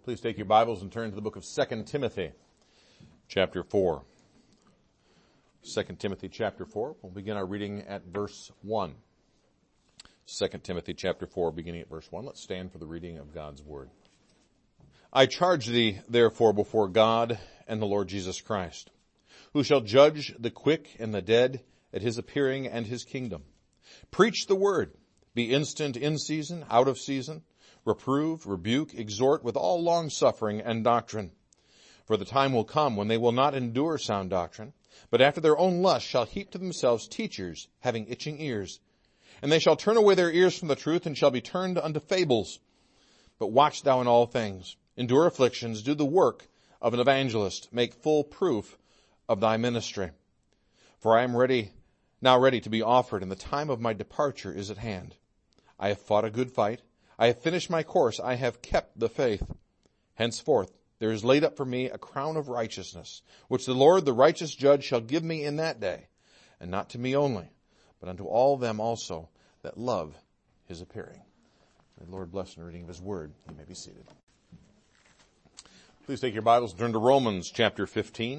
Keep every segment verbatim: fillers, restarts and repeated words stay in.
Please take your Bibles and turn to the book of Second Timothy, chapter four. Second Timothy, chapter four. We'll begin our reading at verse one. Second Timothy, chapter four, beginning at verse one. Let's stand for the reading of God's Word. I charge thee, therefore, before God and the Lord Jesus Christ, who shall judge the quick and the dead at his appearing and his kingdom. Preach the word. Be instant in season, out of season. Reprove, rebuke, exhort with all longsuffering and doctrine. For the time will come when they will not endure sound doctrine, but after their own lust shall heap to themselves teachers having itching ears. And they shall turn away their ears from the truth and shall be turned unto fables. But watch thou in all things. Endure afflictions. Do the work of an evangelist. Make full proof of thy ministry. For I am ready, now ready to be offered, and the time of my departure is at hand. I have fought a good fight. I have finished my course. I have kept the faith. Henceforth, there is laid up for me a crown of righteousness, which the Lord, the righteous judge, shall give me in that day, and not to me only, but unto all them also that love his appearing. May the Lord bless the reading of his word. You may be seated. Please take your Bibles and turn to Romans chapter fifteen.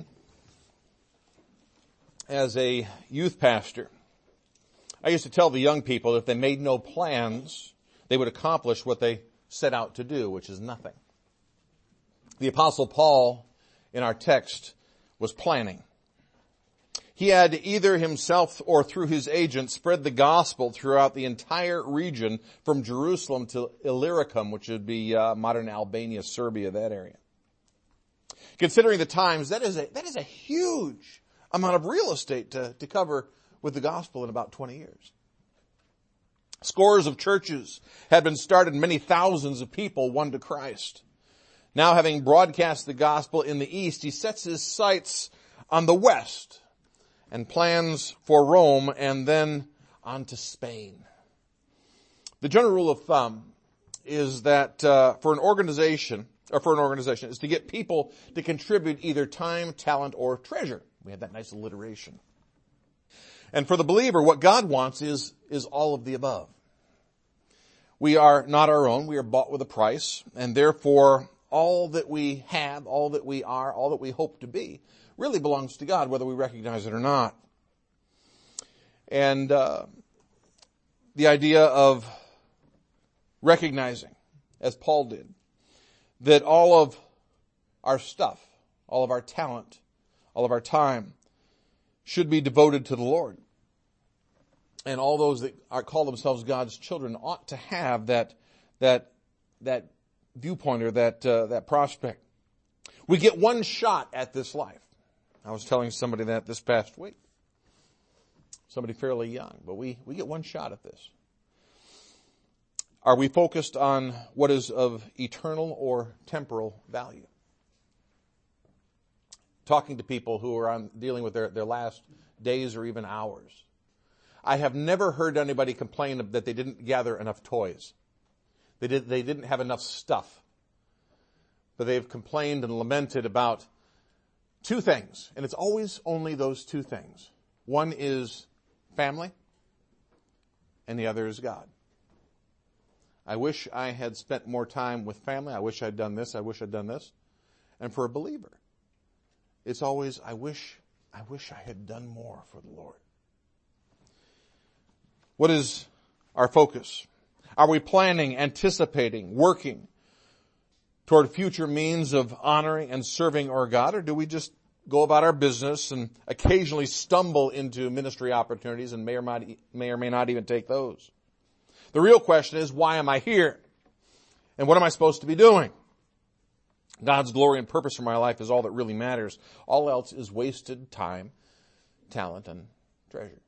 As a youth pastor, I used to tell the young people that if they made no plans, they would accomplish what they set out to do, which is nothing. The Apostle Paul, in our text, was planning. He had either himself or through his agent spread the gospel throughout the entire region from Jerusalem to Illyricum, which would be uh, modern Albania, Serbia, that area. Considering the times, that is a, that is a huge amount of real estate to, to cover with the gospel in about twenty years. Scores of churches had been started, many thousands of people won to Christ. Now, having broadcast the gospel in the east, he sets his sights on the west and plans for Rome and then on to Spain. The general rule of thumb is that uh, for an organization, or for an organization, is to get people to contribute either time, talent, or treasure. We had that nice alliteration. And for the believer, what God wants is, is all of the above. We are not our own. We are bought with a price. And therefore, all that we have, all that we are, all that we hope to be, really belongs to God, whether we recognize it or not. And uh, the idea of recognizing, as Paul did, that all of our stuff, all of our talent, all of our time should be devoted to the Lord. And all those that are call themselves God's children ought to have that that that viewpoint or that uh, that prospect. We get one shot at this life. I was telling somebody that this past week. Somebody fairly young, but we, we get one shot at this. Are we focused on what is of eternal or temporal value? Talking to people who are on dealing with their, their last days or even hours. I have never heard anybody complain that they didn't gather enough toys. They did, they didn't have enough stuff. But they've complained and lamented about two things. And it's always only those two things. One is family, and the other is God. I wish I had spent more time with family. I wish I'd done this. I wish I'd done this. And for a believer, it's always, I wish, I wish I had done more for the Lord. What is our focus? Are we planning, anticipating, working toward future means of honoring and serving our God, or do we just go about our business and occasionally stumble into ministry opportunities and may or not, may or may not even take those? The real question is, why am I here? And what am I supposed to be doing? God's glory and purpose for my life is all that really matters. All else is wasted time, talent, and treasure.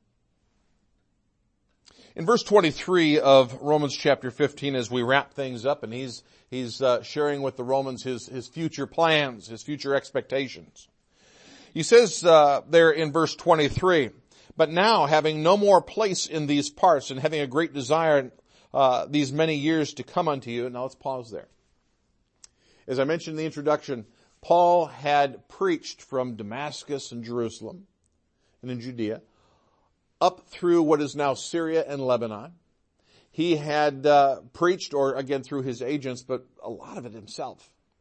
In verse twenty-three of Romans chapter fifteen, as we wrap things up, and he's he's uh, sharing with the Romans his his future plans, his future expectations. He says uh, there in verse twenty-three, "But now, having no more place in these parts, and having a great desire uh, these many years to come unto you." Now let's pause there. As I mentioned in the introduction, Paul had preached from Damascus and Jerusalem and in Judea up through what is now Syria and Lebanon. He had uh, preached, or again through his agents, but a lot of it himself,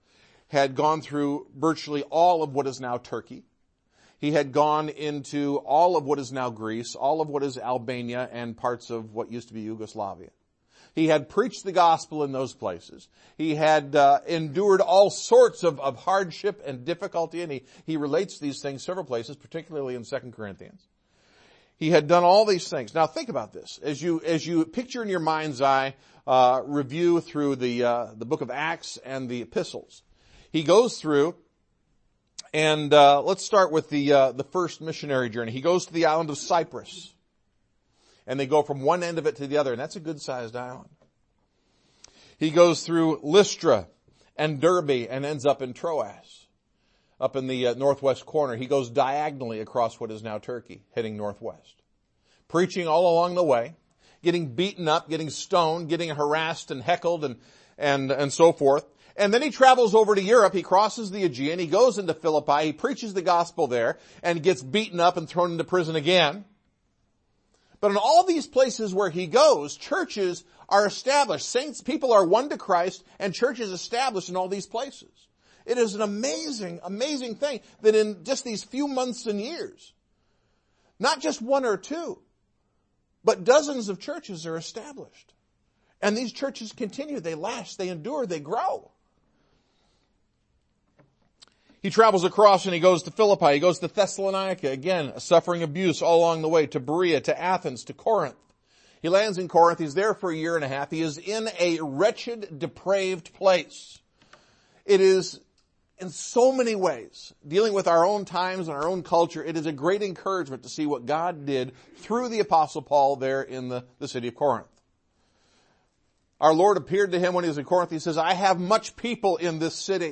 had gone through virtually all of what is now Turkey. He had gone into all of what is now Greece, all of what is Albania, and parts of what used to be Yugoslavia. He had preached the gospel in those places. He had uh, endured all sorts of, of hardship and difficulty, and he, he relates these things several places, particularly in Second Corinthians. He had done all these things. Now think about this. As you, as you picture in your mind's eye, uh, review through the, uh, the book of Acts and the epistles. He goes through, and, uh, let's start with the, uh, the first missionary journey. He goes to the island of Cyprus. And they go from one end of it to the other, and that's a good-sized island. He goes through Lystra and Derbe and ends up in Troas, up in the uh, northwest corner. He goes diagonally across what is now Turkey, heading northwest. Preaching all along the way, getting beaten up, getting stoned, getting harassed and heckled and, and, and so forth. And then he travels over to Europe. He crosses the Aegean. He goes into Philippi. He preaches the gospel there and gets beaten up and thrown into prison again. But in all these places where he goes, churches are established. Saints, people are won to Christ, and churches established in all these places. It is an amazing, amazing thing that in just these few months and years, not just one or two, but dozens of churches are established. And these churches continue. They last. They endure. They grow. He travels across and he goes to Philippi. He goes to Thessalonica. Again, suffering abuse all along the way. To Berea, to Athens, to Corinth. He lands in Corinth. He's there for a year and a half. He is in a wretched, depraved place. It is, in so many ways, dealing with our own times and our own culture, it is a great encouragement to see what God did through the Apostle Paul there in the, the city of Corinth. Our Lord appeared to him when he was in Corinth. He says, I have much people in this city.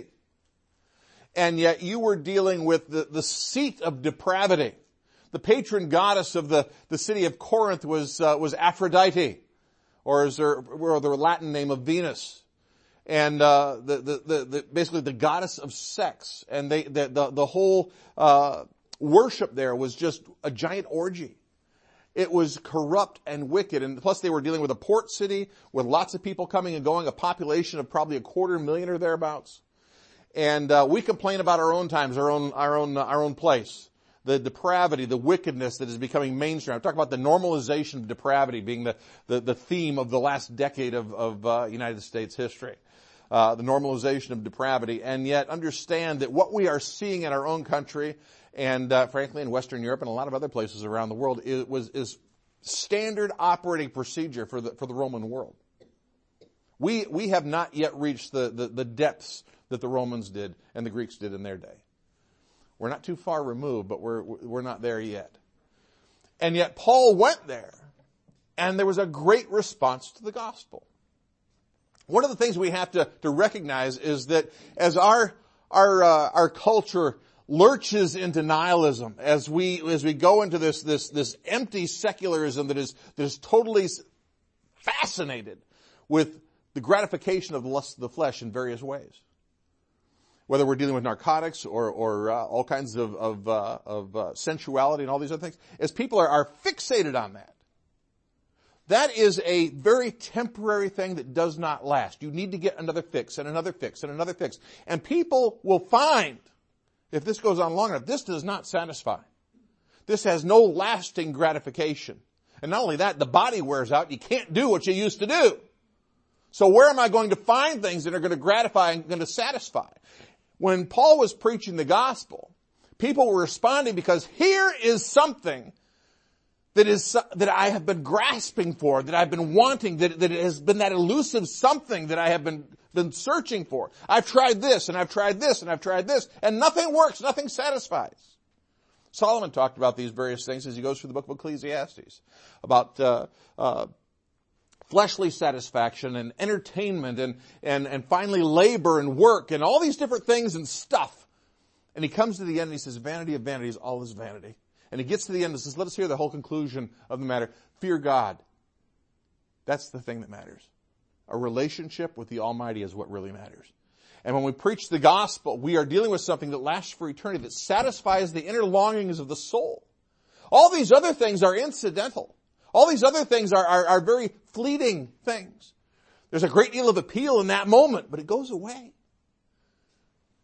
And yet you were dealing with the, the seat of depravity. The patron goddess of the, the city of Corinth was, uh, was Aphrodite, or is there, or the Latin name of Venus. And, uh, the, the, the, the, basically the goddess of sex. And they, the, the, the whole, uh, worship there was just a giant orgy. It was corrupt and wicked. And plus they were dealing with a port city with lots of people coming and going, a population of probably a quarter million or thereabouts. And uh, we complain about our own times, our own, our own, uh, our own place, the depravity, the wickedness that is becoming mainstream. I'm talking about the normalization of depravity being the the, the theme of the last decade of, of uh, United States history, uh, the normalization of depravity. And yet, understand that what we are seeing in our own country, and uh, frankly in Western Europe and a lot of other places around the world, it was is standard operating procedure for the for the Roman world. We we have not yet reached the the, the depths that the Romans did and the Greeks did in their day. We're not too far removed, but we're, we're not there yet. And yet Paul went there, and there was a great response to the gospel. One of the things we have to, to recognize is that as our, our, uh, our culture lurches into nihilism, as we, as we go into this, this, this empty secularism that is, that is totally fascinated with the gratification of the lust of the flesh in various ways. Whether we're dealing with narcotics or, or uh, all kinds of, of, uh, of uh, sensuality and all these other things, as people are, are fixated on that, that is a very temporary thing that does not last. You need to get another fix and another fix and another fix. And people will find, if this goes on long enough, this does not satisfy. This has no lasting gratification. And not only that, the body wears out. You can't do what you used to do. So where am I going to find things that are going to gratify and going to satisfy? When Paul was preaching the gospel, people were responding because here is something that is, that I have been grasping for, that I've been wanting, that, that it has been that elusive something that I have been, been searching for. I've tried this and I've tried this and I've tried this and nothing works, nothing satisfies. Solomon talked about these various things as he goes through the book of Ecclesiastes, about, uh, uh, fleshly satisfaction and entertainment and, and, and finally labor and work and all these different things and stuff. And he comes to the end and he says, vanity of vanities, all is vanity. And he gets to the end and says, let us hear the whole conclusion of the matter. Fear God. That's the thing that matters. A relationship with the Almighty is what really matters. And when we preach the gospel, we are dealing with something that lasts for eternity, that satisfies the inner longings of the soul. All these other things are incidental. All these other things are, are, are very fleeting things. There's a great deal of appeal in that moment, but it goes away.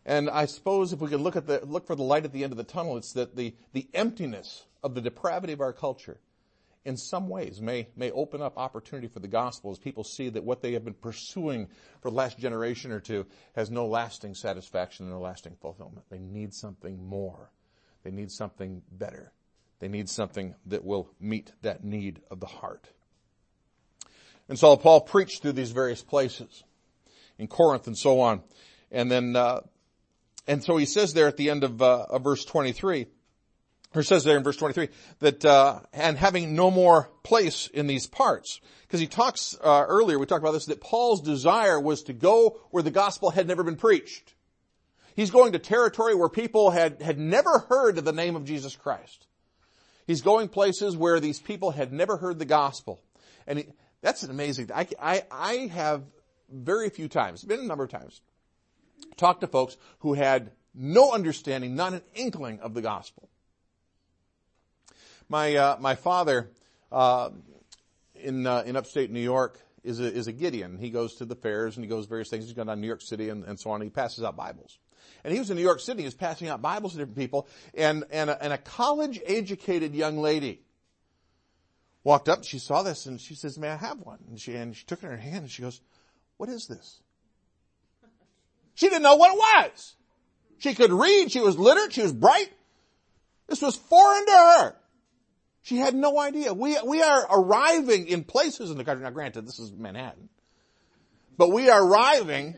And I suppose if we could look at the, look for the light at the end of the tunnel, it's that the, the emptiness of the depravity of our culture in some ways may, may open up opportunity for the gospel as people see that what they have been pursuing for the last generation or two has no lasting satisfaction and no lasting fulfillment. They need something more. They need something better. They need something that will meet that need of the heart. And so Paul preached through these various places in Corinth and so on. And then, uh, and so he says there at the end of, uh, of verse twenty-three, or says there in verse twenty-three, that, uh, and having no more place in these parts. Because he talks, uh, earlier, we talked about this, that Paul's desire was to go where the gospel had never been preached. He's going to territory where people had, had never heard of the name of Jesus Christ. He's going places where these people had never heard the gospel. And he, that's an amazing, I, I, I have very few times, been a number of times, talked to folks who had no understanding, not an inkling of the gospel. My, uh, my father, uh, in, uh, in upstate New York is a, is a Gideon. He goes to the fairs and he goes various things. He's gone down to New York City and, and so on. And he passes out Bibles. And he was in New York City. He was passing out Bibles to different people. And, and a, and a college-educated young lady walked up. She saw this and she says, "May I have one?" And she, and she took it in her hand and she goes, "What is this?" She didn't know what it was. She could read. She was literate. She was bright. This was foreign to her. She had no idea. We, we are arriving in places in the country. Now granted, this is Manhattan. But we are arriving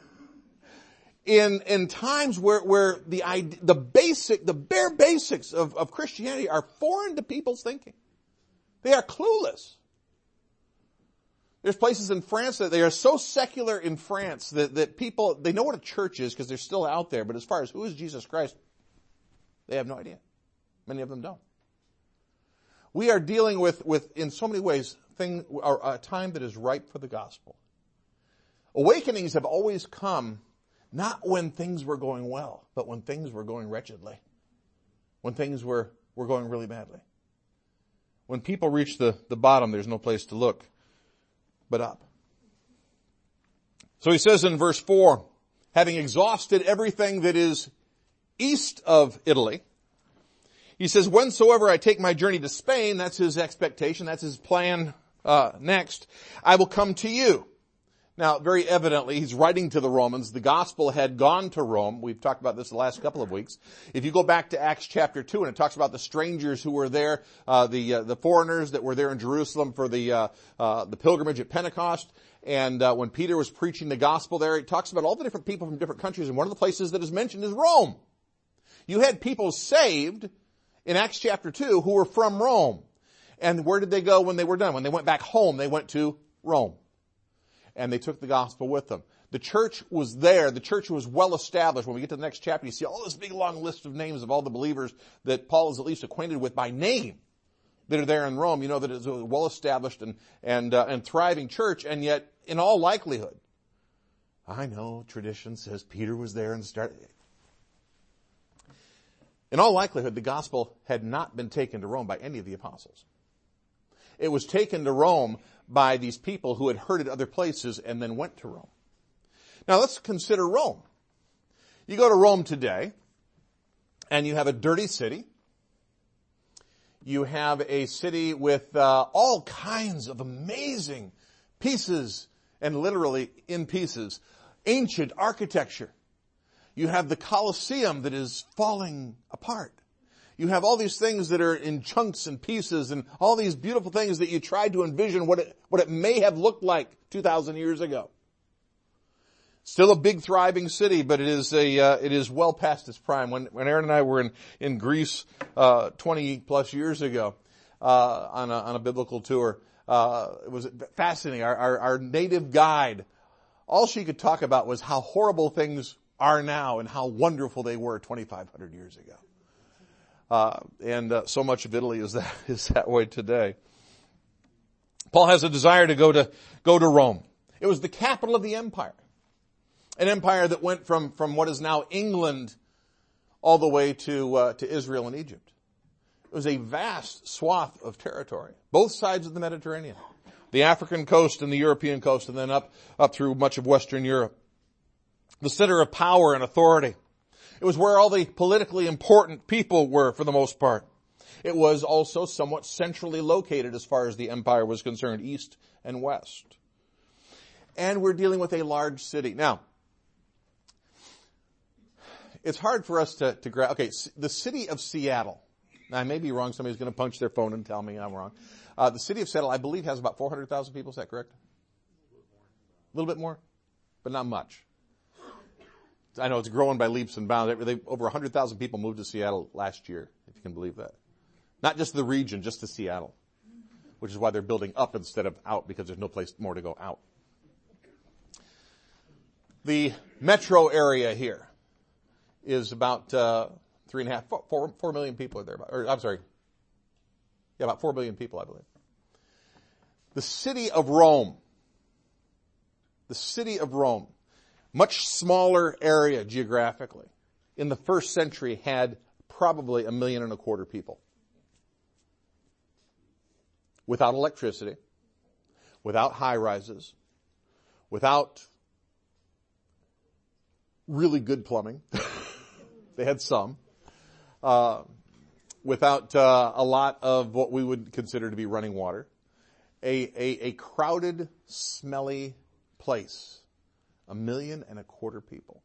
in, in times where, where the, the basic, the bare basics of, of Christianity are foreign to people's thinking. They are clueless. There's places in France that they are so secular in France that, that people, they know what a church is because they're still out there. But as far as who is Jesus Christ, they have no idea. Many of them don't. We are dealing with, with in so many ways, thing, a time that is ripe for the gospel. Awakenings have always come not when things were going well, but when things were going wretchedly. When things were, were going really badly. When people reach the, the bottom, there's no place to look but up. So he says in verse four, having exhausted everything that is east of Italy, he says, whensoever I take my journey to Spain, that's his expectation, that's his plan uh, next, I will come to you. Now, very evidently, he's writing to the Romans. The gospel had gone to Rome. We've talked about this the last couple of weeks. If you go back to Acts chapter two, and it talks about the strangers who were there, uh, the uh, the foreigners that were there in Jerusalem for the uh, uh, the pilgrimage at Pentecost, and uh, when Peter was preaching the gospel there, it talks about all the different people from different countries, and one of the places that is mentioned is Rome. You had people saved in Acts chapter two who were from Rome. And where did they go when they were done? When they went back home, they went to Rome. And they took the gospel with them. The church was there. The church was well established. When we get to the next chapter, you see all this big long list of names of all the believers that Paul is at least acquainted with by name that are there in Rome. You know that it's a well established and, and, uh, and thriving church. And yet, in all likelihood, I know tradition says Peter was there and started. In all likelihood, the gospel had not been taken to Rome by any of the apostles. It was taken to Rome by these people who had heard it other places and then went to Rome. Now let's consider Rome. You go to Rome today, and you have a dirty city. You have a city with uh, all kinds of amazing pieces, and literally in pieces, ancient architecture. You have the Colosseum that is falling apart. You have all these things that are in chunks and pieces and all these beautiful things that you tried to envision what it, what it may have looked like two thousand years ago. Still a big thriving city, but it is a, uh, it is well past its prime. When, when Aaron and I were in, in Greece, uh, twenty plus years ago, uh, on a, on a biblical tour, uh, it was fascinating. Our, our, our native guide, all she could talk about was how horrible things are now and how wonderful they were twenty-five hundred years ago. Uh, and uh, so much of Italy is that is that way today. Paul has a desire to go to go to Rome. It was the capital of the empire, an empire that went from from what is now England all the way to uh, to Israel and Egypt. It was a vast swath of territory, both sides of the Mediterranean, the African coast and the European coast, and then up up through much of Western Europe. the center of power and authority. It was where all the politically important people were for the most part. It was also somewhat centrally located as far as the empire was concerned, east and west. And we're dealing with a large city. Now, it's hard for us to, to grab, okay, the city of Seattle. Now, I may be wrong. Somebody's going to punch their phone and tell me I'm wrong. Uh, the city of Seattle, I believe, has about four hundred thousand people. Is that correct? A little bit more, but not much. I know it's growing by leaps and bounds. They, over one hundred thousand people moved to Seattle last year, if you can believe that. Not just the region, just to Seattle, which is why they're building up instead of out, because there's no place more to go out. The metro area here is about uh, three and a half, four, four, four million people are there. Or I'm sorry, yeah, about four million people, I believe. The city of Rome, the city of Rome, much smaller area geographically, in the first century had probably a million and a quarter people. Without electricity, without high rises, without really good plumbing. They had some. Uh, without uh, a lot of what we would consider to be running water. A, a, a crowded, smelly place. A million and a quarter people.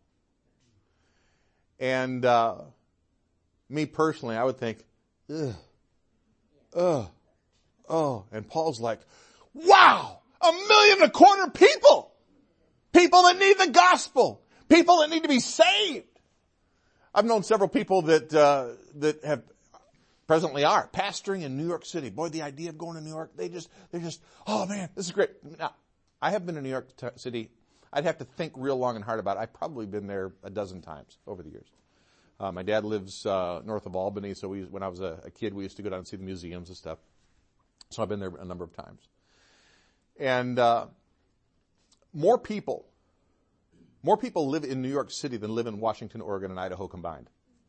And uh, me personally, I would think, ugh, ugh, oh. And Paul's like, wow, a million and a quarter people. People that need the gospel. People that need to be saved. I've known several people that uh, that have presently are pastoring in New York City. Boy, the idea of going to New York, they just, they're just, oh man, this is great. Now, I have been in New York t- City. I'd have to think real long and hard about it. I've probably been there a dozen times over the years. Uh, my dad lives uh, north of Albany, so we, when I was a, a kid, we used to go down and see the museums and stuff. So I've been there a number of times. And uh, more people, more people live in New York City than live in Washington, Oregon, and Idaho combined.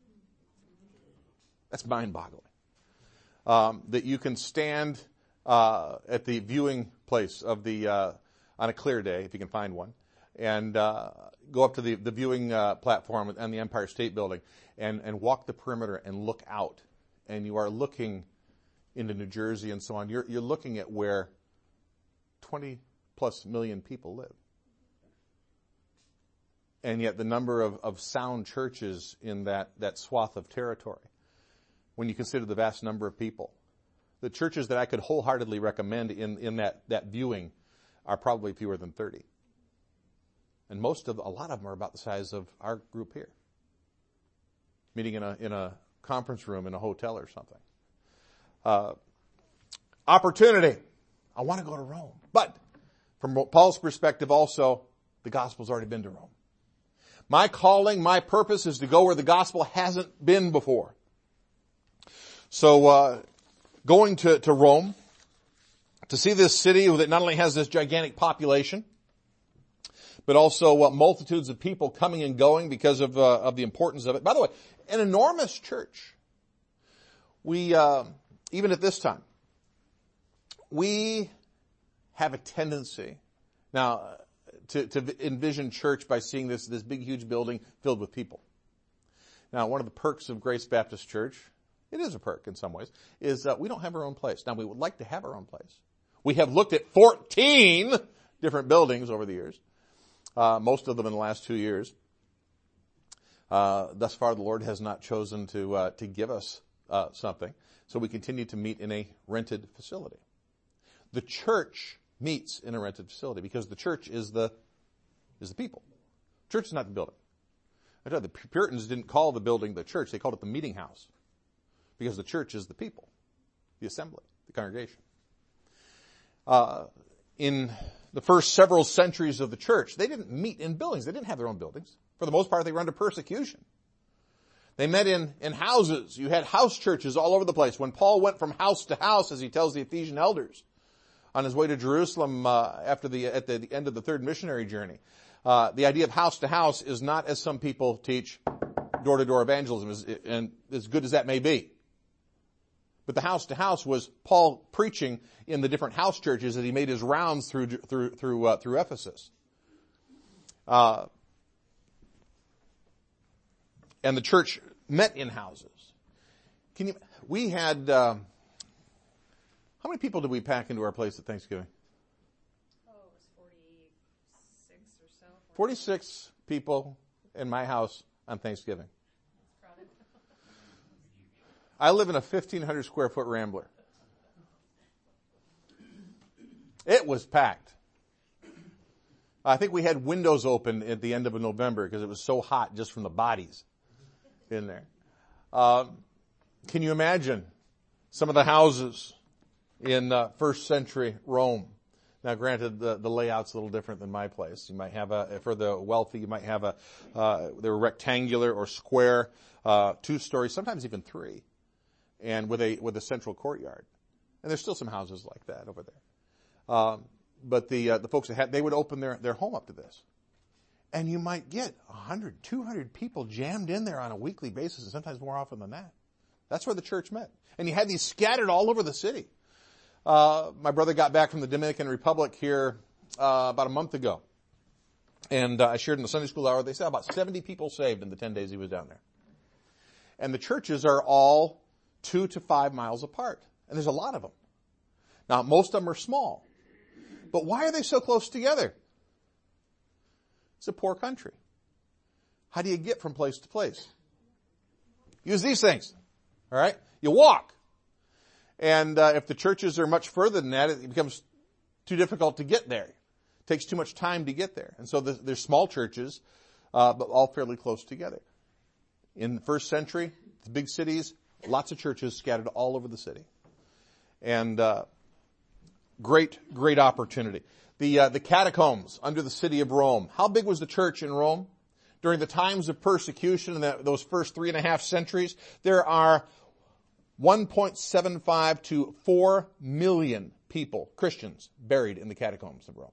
That's mind-boggling. Um, that you can stand uh, at the viewing place of the uh, on a clear day, if you can find one, and uh, go up to the, the viewing uh, platform on the Empire State Building and, and walk the perimeter and look out. And you are looking into New Jersey and so on. You're, you're looking at where twenty plus million people live. And yet the number of, of sound churches in that, that swath of territory, when you consider the vast number of people, the churches that I could wholeheartedly recommend in, in that, that viewing are probably fewer than thirty. And most of, a lot of them are about the size of our group here. Meeting in a, in a conference room in a hotel or something. Uh, opportunity. I want to go to Rome. But from Paul's perspective also, the gospel's already been to Rome. My calling, my purpose is to go where the gospel hasn't been before. So, uh, going to, to Rome, to see this city that not only has this gigantic population, but also uh, multitudes of people coming and going because of, uh, of the importance of it. By the way, an enormous church. We, uh, even at this time, we have a tendency now to, to envision church by seeing this, this big, huge building filled with people. Now, one of the perks of Grace Baptist Church, it is a perk in some ways, is uh, we don't have our own place. Now, we would like to have our own place. We have looked at fourteen different buildings over the years, uh, most of them in the last two years. Uh, thus far, the Lord has not chosen to uh, to give us uh, something, so we continue to meet in a rented facility. The church meets in a rented facility because the church is the is the people. Church is not the building. I tell you, the Puritans didn't call the building the church; they called it the meeting house, because the church is the people, the assembly, the congregation. Uh, in the first several centuries of the church, they didn't meet in buildings. They didn't have their own buildings. For the most part, they were under persecution. They met in, in houses. You had house churches all over the place. When Paul went from house to house, as he tells the Ephesian elders, on his way to Jerusalem uh, after the at the end of the third missionary journey, uh, the idea of house to house is not, as some people teach, door-to-door evangelism, is, and as good as that may be. But the house to house was Paul preaching in the different house churches as he made his rounds through through through uh, through Ephesus. Uh, and the church met in houses. Can you, we had, uh, how many people did we pack into our place at Thanksgiving? Oh, it was forty-six or so. forty-six people in my house on Thanksgiving. I live in a fifteen hundred square foot Rambler. It was packed. I think we had windows open at the end of November because it was so hot just from the bodies in there. Um, can you imagine some of the houses in uh, first century Rome? Now, granted, the, the layout's a little different than my place. You might have a, for the wealthy, you might have a, uh, they were rectangular or square, uh, two stories, sometimes even three, and with a, with a central courtyard. And there's still some houses like that over there. Um, but the, uh, the folks that had, they would open their, their home up to this. And you might get one hundred, two hundred people jammed in there on a weekly basis, and sometimes more often than that. That's where the church met. And you had these scattered all over the city. Uh, my brother got back from the Dominican Republic here, uh, about a month ago. And, uh, I shared in the Sunday school hour, they said about seventy people saved in the ten days he was down there. And the churches are all two to five miles apart. And there's a lot of them. Now, most of them are small. But why are they so close together? It's a poor country. How do you get from place to place? Use these things. All right? You walk. And uh, if the churches are much further than that, it becomes too difficult to get there. It takes too much time to get there. And so the, there's small churches, uh, but all fairly close together. In the first century, the big cities, lots of churches scattered all over the city. And uh, great, great opportunity. The uh, the catacombs under the city of Rome. How big was the church in Rome? During the times of persecution in the, those first three and a half centuries, there are one point seven five to four million people, Christians, buried in the catacombs of Rome.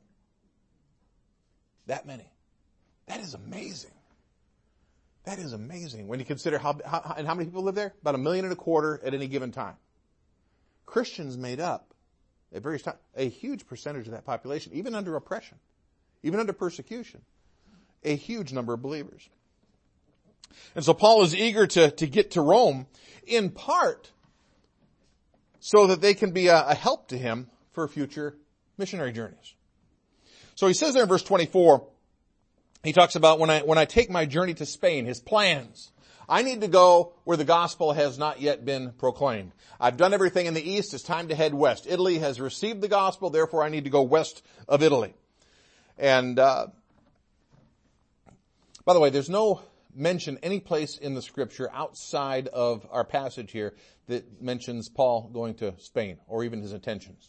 That many. That is amazing. That is amazing when you consider how, how, and how many people live there? About a million and a quarter at any given time. Christians made up, at various times, a huge percentage of that population, even under oppression, even under persecution. A huge number of believers. And so Paul is eager to, to get to Rome, in part so that they can be a, a help to him for future missionary journeys. So he says there in verse twenty-four, he talks about when I, when I take my journey to Spain, his plans. I need to go where the gospel has not yet been proclaimed. I've done everything in the east. It's time to head west. Italy has received the gospel. Therefore, I need to go west of Italy. And, uh, by the way, there's no mention any place in the scripture outside of our passage here that mentions Paul going to Spain or even his intentions.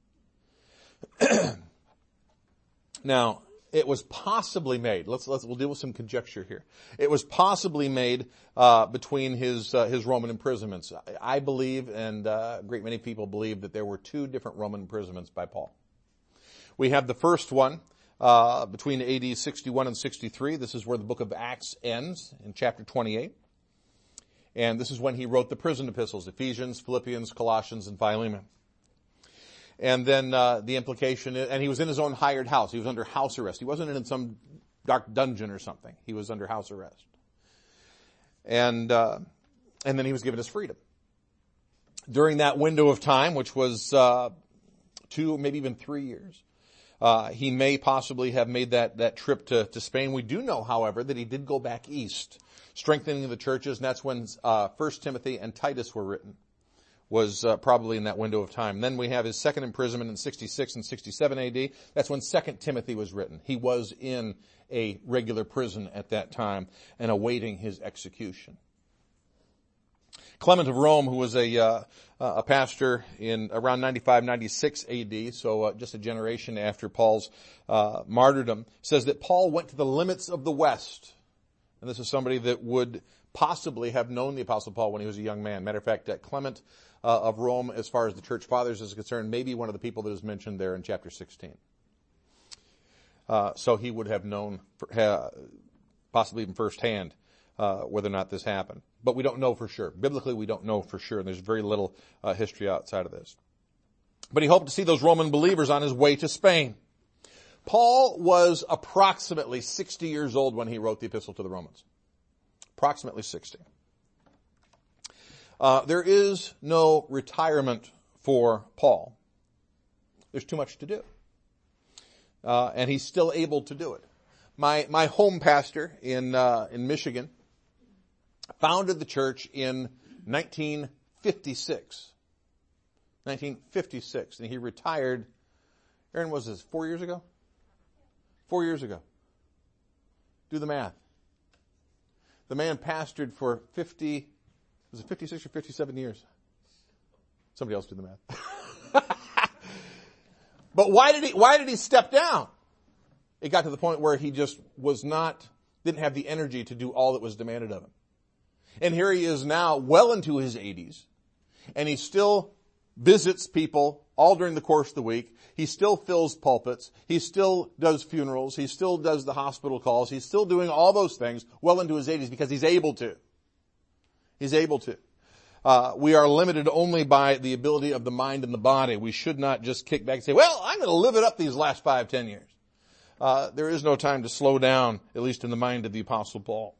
Now, it was possibly made. Let's let's we'll deal with some conjecture here. It was possibly made uh, between his uh, his Roman imprisonments. I, I believe, and uh, a great many people believe, that there were two different Roman imprisonments by Paul. We have the first one uh, between A D sixty-one and sixty-three. This is where the book of Acts ends in chapter twenty-eight, and this is when he wrote the prison epistles: Ephesians, Philippians, Colossians, and Philemon. And then uh, the implication is, and he was in his own hired house. He was under house arrest. He wasn't in some dark dungeon or something. He was under house arrest. And uh, and then he was given his freedom. During that window of time, which was uh, two, maybe even three years, uh, he may possibly have made that, that trip to, to Spain. We do know, however, that he did go back east, strengthening the churches, and that's when uh, First Timothy and Titus were written. Was uh, probably in that window of time. Then we have his second imprisonment in sixty-six and sixty-seven A D. That's when Second Timothy was written. He was in a regular prison at that time and awaiting his execution. Clement of Rome, who was a uh, a pastor in around ninety-five, ninety-six A D, so uh, just a generation after Paul's uh, martyrdom, says that Paul went to the limits of the West. And this is somebody that would possibly have known the Apostle Paul when he was a young man. Matter of fact, uh, Clement uh, of Rome, as far as the church fathers is concerned, may be one of the people that is mentioned there in chapter sixteen. Uh, so he would have known, uh, possibly even firsthand, uh, whether or not this happened. But we don't know for sure. Biblically, we don't know for sure, and there's very little uh, history outside of this. But he hoped to see those Roman believers on his way to Spain. Paul was approximately sixty years old when he wrote the epistle to the Romans. approximately sixty. Uh, there is no retirement for Paul. There's too much to do. Uh, and he's still able to do it. My, my home pastor in, uh, in Michigan founded the church in nineteen fifty-six. nineteen fifty-six. And he retired, Aaron, was this four years ago? Four years ago. Do the math. The man pastored for fifty, was it fifty-six or fifty-seven years? Somebody else do the math. But why did he, why did he step down? It got to the point where he just was not, didn't have the energy to do all that was demanded of him. And here he is now, well into his eighties, and he still visits people all during the course of the week. He still fills pulpits. He still does funerals. He still does the hospital calls. He's still doing all those things well into his eighties because he's able to. He's able to. Uh, we are limited only by the ability of the mind and the body. We should not just kick back and say, well, I'm going to live it up these last five, ten years. Uh, there is no time to slow down, at least in the mind of the Apostle Paul.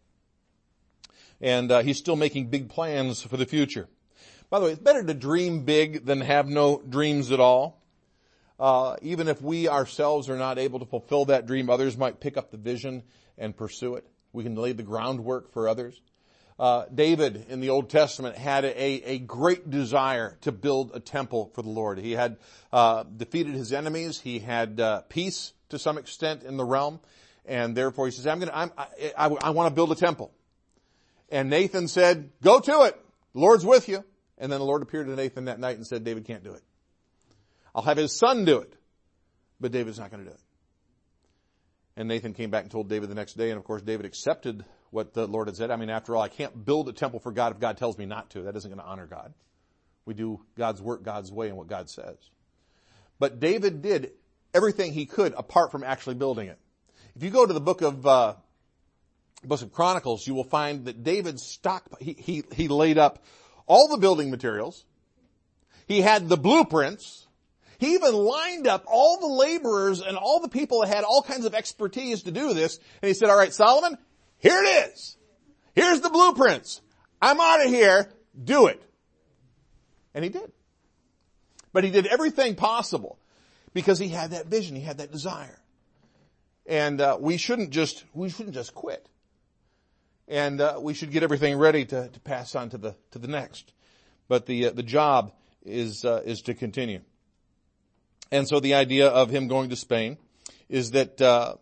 And uh, he's still making big plans for the future. By the way, it's better to dream big than have no dreams at all. Uh, even if we ourselves are not able to fulfill that dream, others might pick up the vision and pursue it. We can lay the groundwork for others. Uh, David in the Old Testament had a, a great desire to build a temple for the Lord. He had uh, defeated his enemies. He had uh, peace to some extent in the realm, and therefore he says, "I'm going to, I'm, I, I, I want to build a temple." And Nathan said, "Go to it. The Lord's with you." And then the Lord appeared to Nathan that night and said, "David can't do it. I'll have his son do it, but David's not going to do it." And Nathan came back and told David the next day, and of course David accepted what the Lord had said. I mean, after all, I can't build a temple for God if God tells me not to. That isn't going to honor God. We do God's work God's way and what God says. But David did everything he could apart from actually building it. If you go to the book of uh, book of Chronicles, you will find that David stock he he he laid up all the building materials. He had the blueprints. He even lined up all the laborers and all the people that had all kinds of expertise to do this. And he said, "All right, Solomon, here it is. Here's the blueprints. I'm out of here. Do it." And he did. But he did everything possible because he had that vision. He had that desire. And uh, we shouldn't just we shouldn't just quit. And uh, we should get everything ready to, to pass on to the to the next. But the uh, the job is uh, is to continue. And so the idea of him going to Spain is that uh,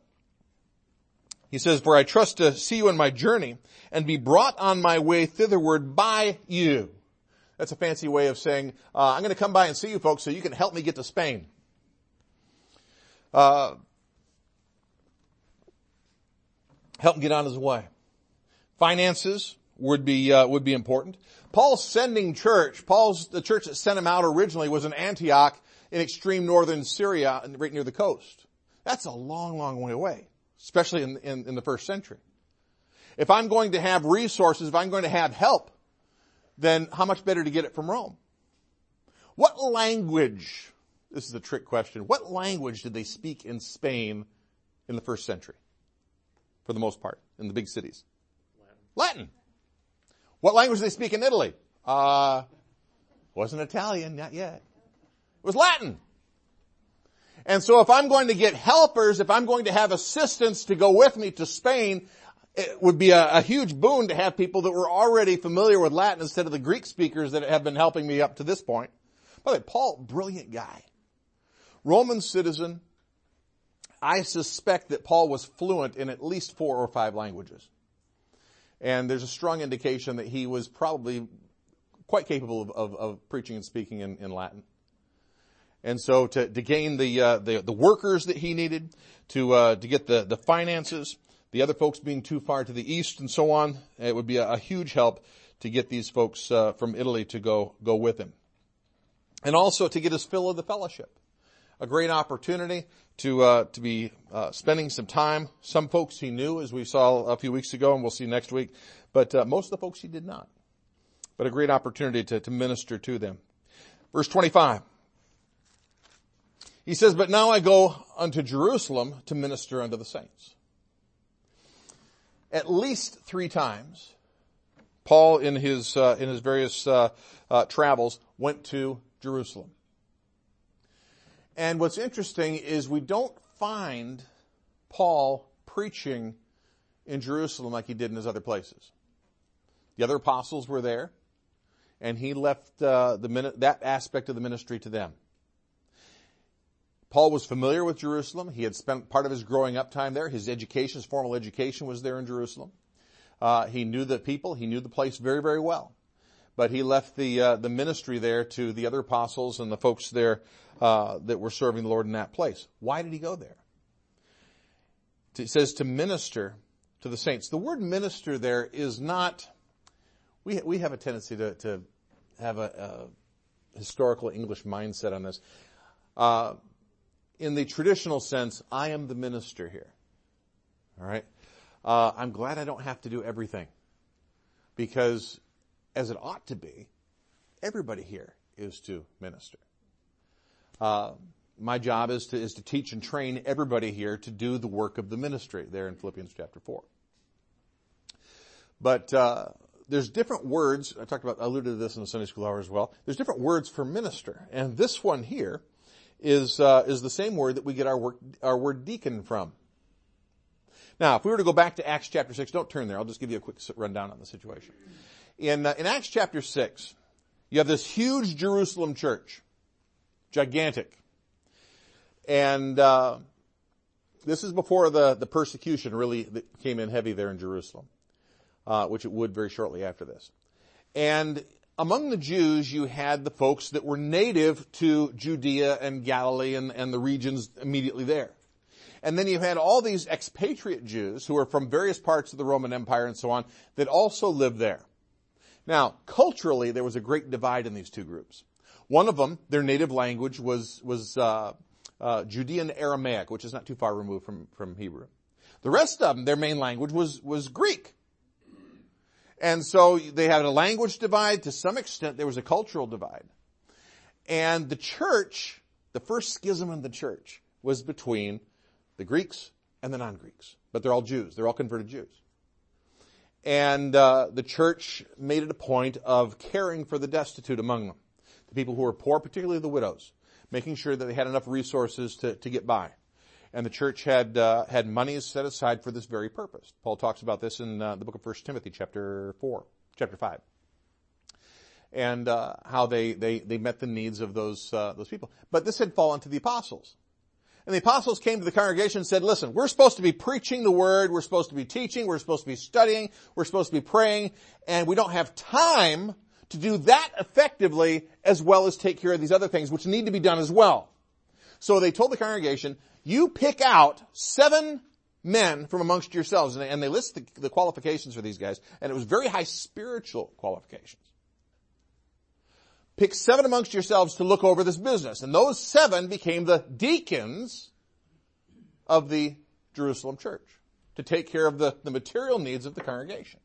he says, "For I trust to see you in my journey and be brought on my way thitherward by you." That's a fancy way of saying, uh, I'm going to come by and see you folks so you can help me get to Spain. Uh, help him get on his way. Finances would be, uh, would be important. Paul's sending church, Paul's, the church that sent him out originally was in Antioch in extreme northern Syria, right near the coast. That's a long, long way away, especially in, in, in the first century. If I'm going to have resources, if I'm going to have help, then how much better to get it from Rome? What language, this is a trick question, what language did they speak in Spain in the first century? For the most part, in the big cities. Latin. Latin. What language did they speak in Italy? Uh, wasn't Italian, not yet. It was Latin. And so if I'm going to get helpers, if I'm going to have assistants to go with me to Spain, it would be a, a huge boon to have people that were already familiar with Latin instead of the Greek speakers that have been helping me up to this point. By the way, Paul, brilliant guy. Roman citizen. I suspect that Paul was fluent in at least four or five languages. And there's a strong indication that he was probably quite capable of, of, of preaching and speaking in, in Latin. And so to, to gain the, uh, the, the workers that he needed, to, uh, to get the, the finances, the other folks being too far to the east and so on, it would be a, a huge help to get these folks, uh, from Italy to go, go with him. And also to get his fill of the fellowship. A great opportunity to, uh, to be, uh, spending some time. Some folks he knew, as we saw a few weeks ago, and we'll see next week. But, uh, most of the folks he did not. But a great opportunity to, to minister to them. Verse twenty-five. He says, "But now I go unto Jerusalem to minister unto the saints." At least three times Paul in his, uh, in his various, uh, uh, travels went to Jerusalem. And what's interesting is we don't find Paul preaching in Jerusalem like he did in his other places. The other apostles were there, and he left uh, the that aspect of the ministry to them. Paul was familiar with Jerusalem. He had spent part of his growing up time there. His education, his formal education was there in Jerusalem. Uh, he knew the people. He knew the place very, very well. But he left the uh, the ministry there to the other apostles and the folks there uh, that were serving the Lord in that place. Why did he go there? It says to minister to the saints. The word minister there is not, we we have a tendency to, to have a, a historical English mindset on this. Uh, in the traditional sense, I am the minister here. All right? Uh, I'm glad I don't have to do everything. Because, as it ought to be, everybody here is to minister. Uh, my job is to, is to teach and train everybody here to do the work of the ministry there in Philippians chapter four. But, uh, there's different words. I talked about, I alluded to this in the Sunday school hour as well. There's different words for minister. And this one here is, uh, is the same word that we get our work, our word deacon from. Now, if we were to go back to Acts chapter six, don't turn there. I'll just give you a quick rundown on the situation. In, uh, in Acts chapter six, you have this huge Jerusalem church. Gigantic. And, uh, this is before the, the persecution really came in heavy there in Jerusalem, uh, which it would very shortly after this. And among the Jews, you had the folks that were native to Judea and Galilee and, and the regions immediately there. And then you had all these expatriate Jews who were from various parts of the Roman Empire and so on that also lived there. Now, culturally, there was a great divide in these two groups. One of them, their native language was, was, uh, uh, Judean Aramaic, which is not too far removed from, from Hebrew. The rest of them, their main language was, was Greek. And so they had a language divide. To some extent, there was a cultural divide. And the church, the first schism in the church was between the Greeks and the non-Greeks. But they're all Jews. They're all converted Jews. And uh, the church made it a point of caring for the destitute among them. The people who were poor, particularly the widows. Making sure that they had enough resources to, to get by. And the church had uh, had monies set aside for this very purpose. Paul talks about this in uh, the book of First Timothy, chapter four, chapter five, and uh, how they, they they met the needs of those uh, those people. But this had fallen to the apostles, and the apostles came to the congregation and said, "Listen, we're supposed to be preaching the word, we're supposed to be teaching, we're supposed to be studying, we're supposed to be praying, and we don't have time to do that effectively as well as take care of these other things, which need to be done as well." So they told the congregation, you pick out seven men from amongst yourselves. And they, and they list the, the qualifications for these guys. And it was very high spiritual qualifications. Pick seven amongst yourselves to look over this business. And those seven became the deacons of the Jerusalem church to take care of the, the material needs of the congregation.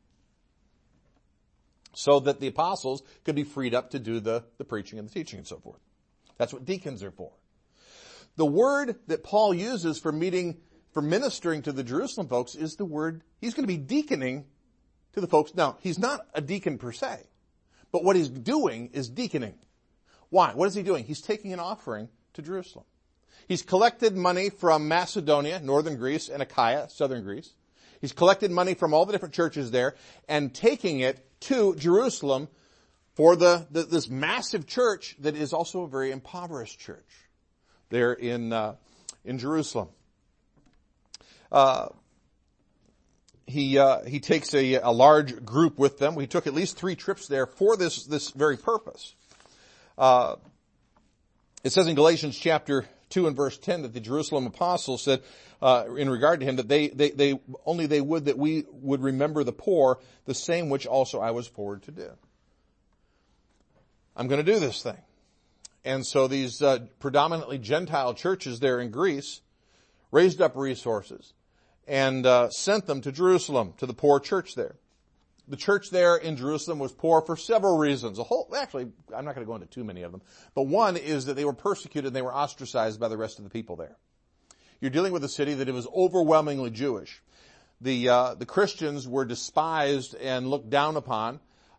So that the apostles could be freed up to do the, the preaching and the teaching and so forth. That's what deacons are for. The word that Paul uses for meeting, for ministering to the Jerusalem folks is the word, he's going to be deaconing to the folks. Now, he's not a deacon per se, but what he's doing is deaconing. Why? What is he doing? He's taking an offering to Jerusalem. He's collected money from Macedonia, northern Greece, and Achaia, southern Greece. He's collected money from all the different churches there and taking it to Jerusalem for the, the this massive church that is also a very impoverished church there in uh, in Jerusalem. Uh, he uh, he takes a, a large group with them. We took at least three trips there for this this very purpose. Uh, it says in Galatians chapter two and verse ten that the Jerusalem apostles said uh, in regard to him that they they they only they would that we would remember the poor, the same which also I was forward to do. I'm going to do this thing. And so these uh, predominantly Gentile churches there in Greece raised up resources and uh, sent them to Jerusalem, to the poor church there. The church there in Jerusalem was poor for several reasons. A whole, actually, I'm not going to go into too many of them. But one is that they were persecuted and they were ostracized by the rest of the people there. You're dealing with a city that it was overwhelmingly Jewish. The uh, the Christians were despised and looked down upon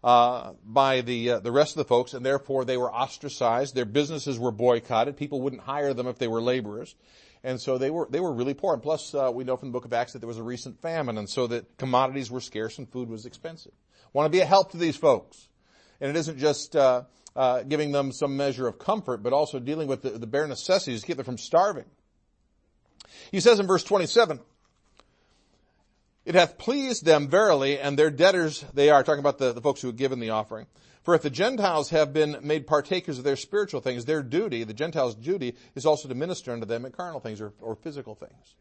uh, by the uh, the rest of the folks, and therefore they were ostracized. Their businesses were boycotted. People wouldn't hire them if they were laborers. And so they were, they were really poor. And plus, uh, we know from the book of Acts that there was a recent famine, and so that commodities were scarce and food was expensive. Want to be a help to these folks. And it isn't just, uh, uh, giving them some measure of comfort, but also dealing with the, the bare necessities to keep them from starving. He says in verse twenty-seven, it hath pleased them verily, and their debtors they are, talking about the, the folks who had given the offering. For if the Gentiles have been made partakers of their spiritual things, their duty, the Gentiles' duty, is also to minister unto them in carnal things or, or physical things.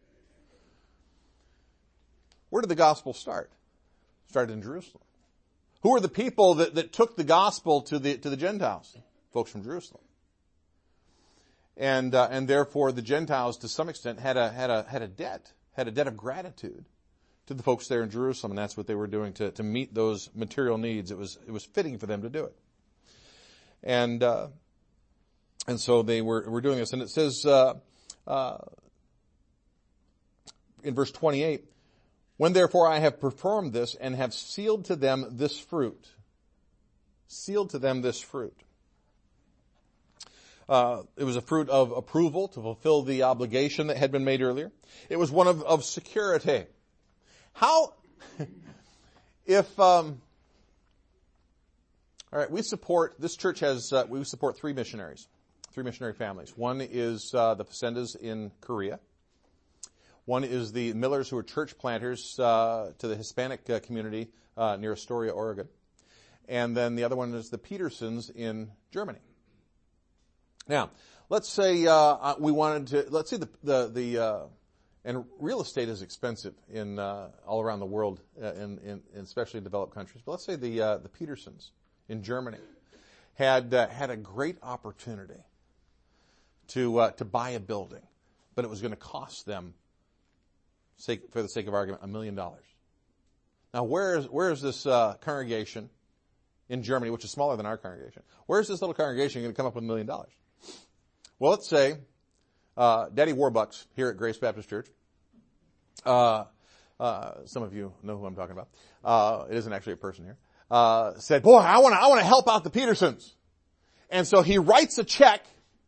Where did the gospel start? It started in Jerusalem. Who were the people that, that took the gospel to the to the Gentiles? Folks from Jerusalem. And uh, and therefore the Gentiles, to some extent, had a had a had a debt, had a debt of gratitude to the folks there in Jerusalem, and that's what they were doing to, to meet those material needs. It was, it was fitting for them to do it. And, uh, and so they were, were doing this. And it says, uh, uh, in verse twenty-eight, when therefore I have performed this and have sealed to them this fruit, sealed to them this fruit. Uh, it was a fruit of approval to fulfill the obligation that had been made earlier. It was one of, of security. How, if, um, all right, we support, this church has, uh, we support three missionaries, three missionary families. One is, uh, the Facendas in Korea. One is the Millers, who are church planters, uh, to the Hispanic uh, community, uh, near Astoria, Oregon. And then the other one is the Petersons in Germany. Now, let's say, uh, we wanted to, let's say the, the, the, uh, and real estate is expensive in uh, all around the world, uh, in, in, in especially in developed countries. But let's say the uh, the Petersons in Germany had uh, had a great opportunity to uh, to buy a building, but it was going to cost them, sake, for the sake of argument, a million dollars. Now, where is where is this uh, congregation in Germany, which is smaller than our congregation? Where is this little congregation going to come up with a million dollars? Well, let's say uh, Daddy Warbucks here at Grace Baptist Church. Uh, uh, some of you know who I'm talking about. Uh, it isn't actually a person here. Uh, said, boy, I want to, I want to help out the Petersons. And so he writes a check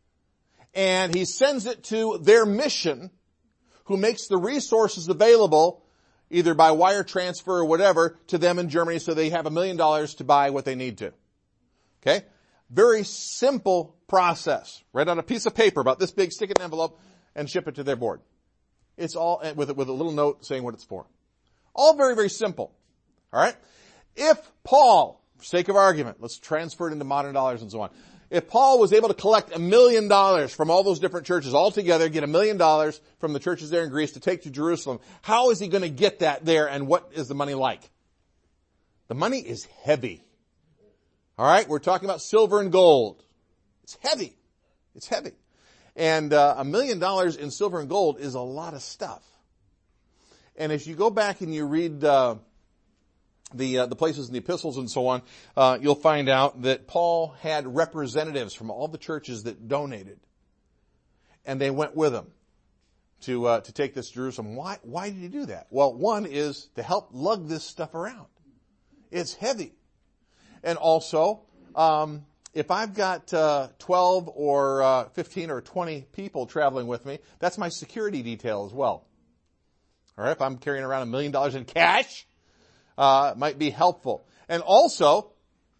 and he sends it to their mission, who makes the resources available either by wire transfer or whatever to them in Germany, so they have a million dollars to buy what they need to. Okay? Very simple process. Write on a piece of paper about this big, stick it in an envelope, and ship it to their board. It's all with, with a little note saying what it's for. All very, very simple. All right? If Paul, for sake of argument, let's transfer it into modern dollars and so on. If Paul was able to collect a million dollars from all those different churches all together, get a million dollars from the churches there in Greece to take to Jerusalem, how is he going to get that there, and what is the money like? The money is heavy. All right? We're talking about silver and gold. It's heavy. It's heavy. And uh, a million dollars in silver and gold is a lot of stuff. And as you go back and you read uh, the uh, the places in the epistles and so on, uh, you'll find out that Paul had representatives from all the churches that donated, and they went with him to uh, to take this to Jerusalem. Why why did he do that? Well, one is to help lug this stuff around. It's heavy, and also um, if I've got uh, twelve or uh, fifteen or twenty people traveling with me, that's my security detail as well. All right, if I'm carrying around a million dollars in cash, uh, it might be helpful. And also,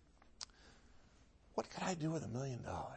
what could I do with a million dollars?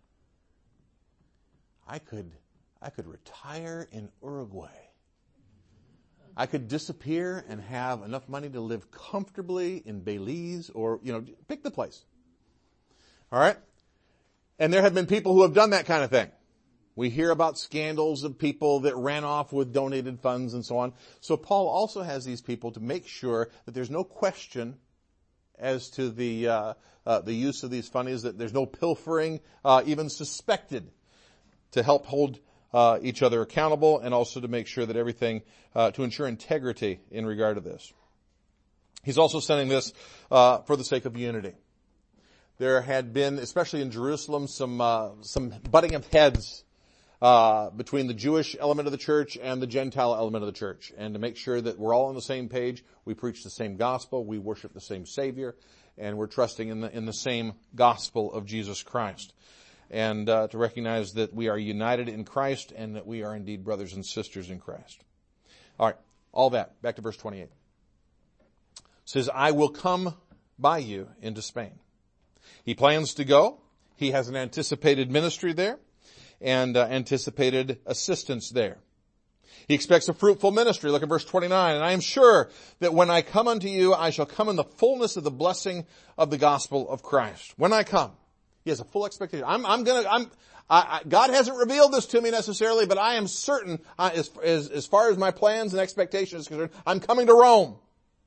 I could, I could retire in Uruguay. I could disappear and have enough money to live comfortably in Belize, or, you know, pick the place. All right? And there have been people who have done that kind of thing. We hear about scandals of people that ran off with donated funds and so on. So Paul also has these people to make sure that there's no question as to the uh, uh, the use of these funds, that there's no pilfering, uh, even suspected, to help hold uh, each other accountable, and also to make sure that everything, uh, to ensure integrity in regard to this. He's also sending this uh, for the sake of unity. There had been, especially in Jerusalem, some uh, some butting of heads uh, between the Jewish element of the church and the Gentile element of the church, and to make sure that we're all on the same page. We preach the same gospel, we worship the same Savior, and we're trusting in the in the same gospel of Jesus Christ. And uh, to recognize that we are united in Christ and that we are indeed brothers and sisters in Christ. All right, all that. Back to verse twenty-eight. It says, I will come by you into Spain. He plans to go. He has an anticipated ministry there and uh, anticipated assistance there. He expects a fruitful ministry. Look at verse twenty-nine. And I am sure that when I come unto you, I shall come in the fullness of the blessing of the gospel of Christ. When I come, he has a full expectation. I'm, I'm gonna, I'm, I, I, God hasn't revealed this to me necessarily, but I am certain, uh, as, as, as far as my plans and expectations is concerned, I'm coming to Rome.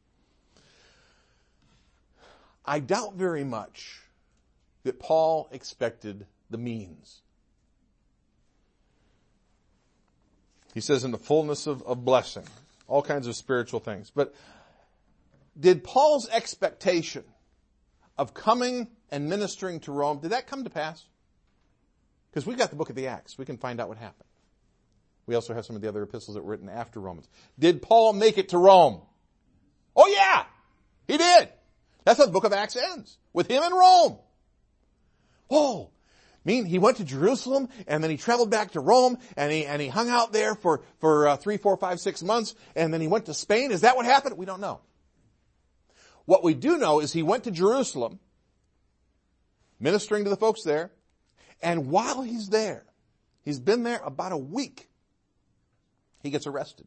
I doubt very much that Paul expected the means. He says in the fullness of, of blessing, all kinds of spiritual things. But did Paul's expectation of coming and ministering to Rome, did that come to pass? Because we've got the book of the Acts. We can find out what happened. We also have some of the other epistles that were written after Romans. Did Paul make it to Rome? Oh yeah, he did. That's how the book of Acts ends, with him in Rome. Oh, I mean, he went to Jerusalem and then he traveled back to Rome and he, and he hung out there for, for uh, three, four, five, six months and then he went to Spain. Is that what happened? We don't know. What we do know is he went to Jerusalem, ministering to the folks there, and while he's there, he's been there about a week, he gets arrested.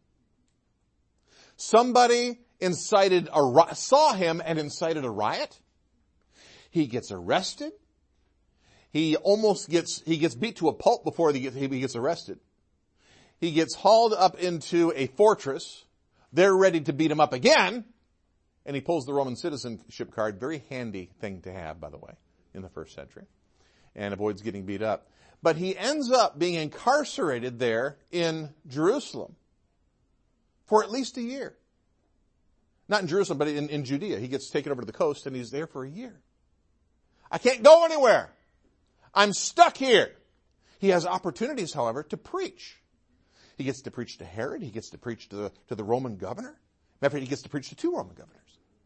Somebody incited a, saw him and incited a riot. He gets arrested. He almost gets, he gets beat to a pulp before he gets, he gets arrested. He gets hauled up into a fortress. They're ready to beat him up again. And he pulls the Roman citizenship card. Very handy thing to have, by the way, in the first century. And avoids getting beat up. But he ends up being incarcerated there in Jerusalem for at least a year. Not in Jerusalem, but in, in Judea. He gets taken over to the coast and he's there for a year. I can't go anywhere. I'm stuck here. He has opportunities, however, to preach. He gets to preach to Herod. He gets to preach to the, to the Roman governor. Matter of fact, he gets to preach to two Roman governors.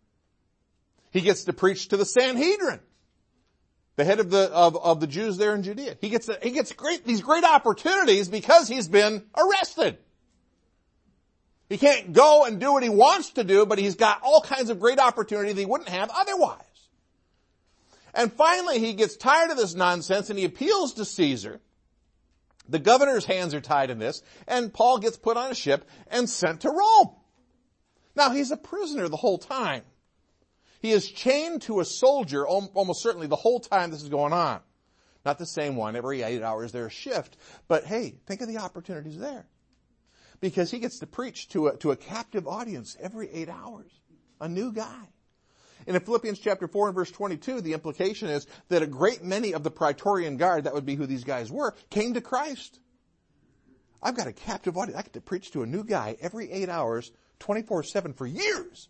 He gets to preach to the Sanhedrin, the head of the, of, of the Jews there in Judea. He gets, he gets great, these great opportunities because he's been arrested. He can't go and do what he wants to do, but he's got all kinds of great opportunity that he wouldn't have otherwise. And finally, he gets tired of this nonsense and he appeals to Caesar. The governor's hands are tied in this, and Paul gets put on a ship and sent to Rome. Now, he's a prisoner the whole time. He is chained to a soldier almost certainly the whole time this is going on. Not the same one. Every eight hours there's a shift. But hey, think of the opportunities there. Because he gets to preach to a, to a captive audience every eight hours. A new guy. And in Philippians chapter four and verse twenty-two, the implication is that a great many of the Praetorian Guard, that would be who these guys were, came to Christ. I've got a captive audience. I get to preach to a new guy every eight hours, twenty-four seven for years.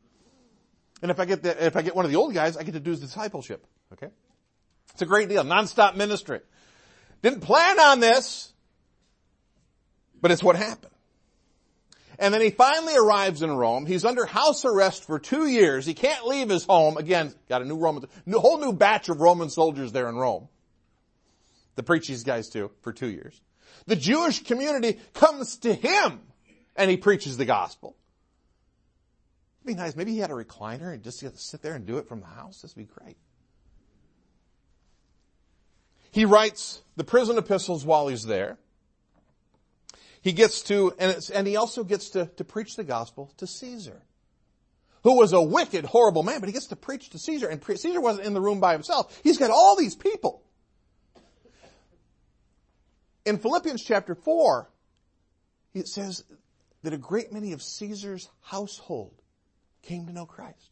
And if I get the, if I get one of the old guys, I get to do his discipleship. Okay? It's a great deal. Non-stop ministry. Didn't plan on this, but it's what happened. And then he finally arrives in Rome. He's under house arrest for two years. He can't leave his home. Again, got a new Roman, new, whole new batch of Roman soldiers there in Rome. To preach these guys to for two years. The Jewish community comes to him and he preaches the gospel. It'd be nice. Maybe he had a recliner and just get to sit there and do it from the house. This would be great. He writes the prison epistles while he's there. He gets to, and, it's, and he also gets to, to preach the gospel to Caesar, who was a wicked, horrible man, but he gets to preach to Caesar, and pre- Caesar wasn't in the room by himself. He's got all these people. In Philippians chapter four, it says that a great many of Caesar's household came to know Christ.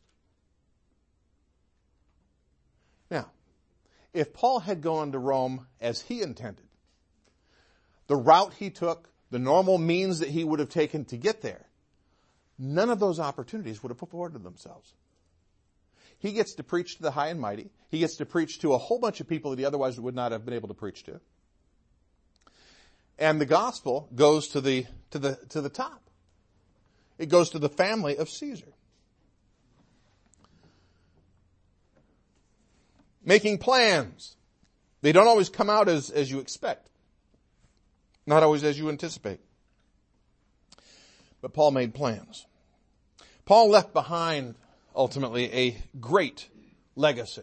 Now, if Paul had gone to Rome as he intended, the route he took, the normal means that he would have taken to get there, none of those opportunities would have afforded themselves. He gets to preach to the high and mighty. He gets to preach to a whole bunch of people that he otherwise would not have been able to preach to. And the gospel goes to the, to the, to the top. It goes to the family of Caesar. Making plans. They don't always come out as, as you expect. Not always as you anticipate. But Paul made plans. Paul left behind, ultimately, a great legacy.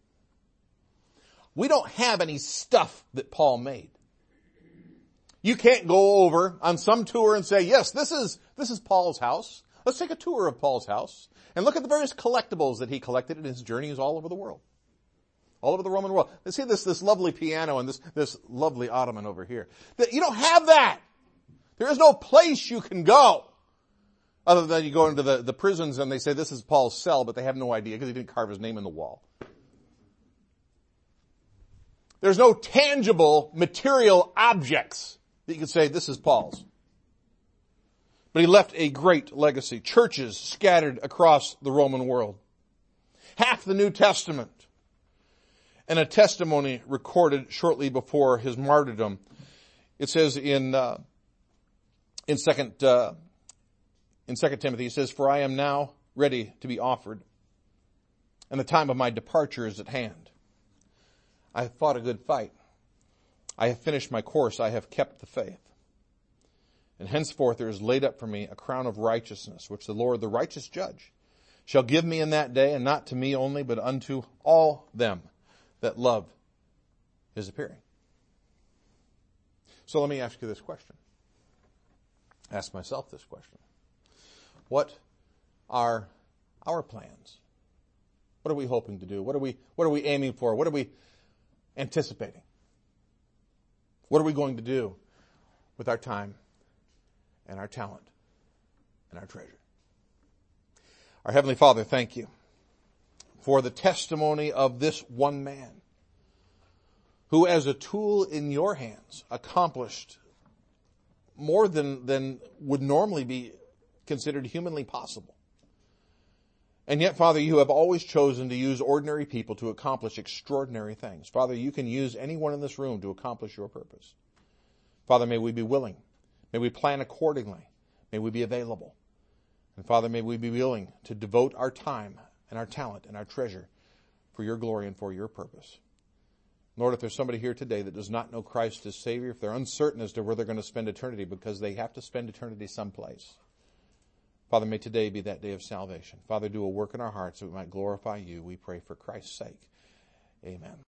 We don't have any stuff that Paul made. You can't go over on some tour and say, yes, this is, this is Paul's house. Let's take a tour of Paul's house and look at the various collectibles that he collected in his journeys all over the world. All over the Roman world. Let's see this, this lovely piano and this, this lovely ottoman over here. You don't have that. There is no place you can go. Other than you go into the, the prisons and they say this is Paul's cell, but they have no idea because he didn't carve his name in the wall. There's no tangible material objects that you can say this is Paul's. But he left a great legacy. Churches scattered across the Roman world. Half the New Testament. And a testimony recorded shortly before his martyrdom. It says in, uh, in second, uh, in Second Timothy, it says, for I am now ready to be offered, and the time of my departure is at hand. I have fought a good fight. I have finished my course. I have kept the faith. And henceforth there is laid up for me a crown of righteousness, which the Lord, the righteous judge, shall give me in that day, and not to me only, but unto all them that love his appearing. So let me ask you this question. Ask myself this question. What are our plans? What are we hoping to do? What are we, what are we aiming for? What are we anticipating? What are we going to do with our time and our talent and our treasure? Our Heavenly Father, thank you for the testimony of this one man who, as a tool in your hands, accomplished more than, than would normally be considered humanly possible. And yet, Father, you have always chosen to use ordinary people to accomplish extraordinary things. Father, you can use anyone in this room to accomplish your purpose. Father, may we be willing. May we plan accordingly. May we be available. And Father, may we be willing to devote our time and our talent and our treasure for your glory and for your purpose. Lord, if there's somebody here today that does not know Christ as Savior, if they're uncertain as to where they're going to spend eternity because they have to spend eternity someplace, Father, may today be that day of salvation. Father, do a work in our hearts so we might glorify you. We pray for Christ's sake. Amen.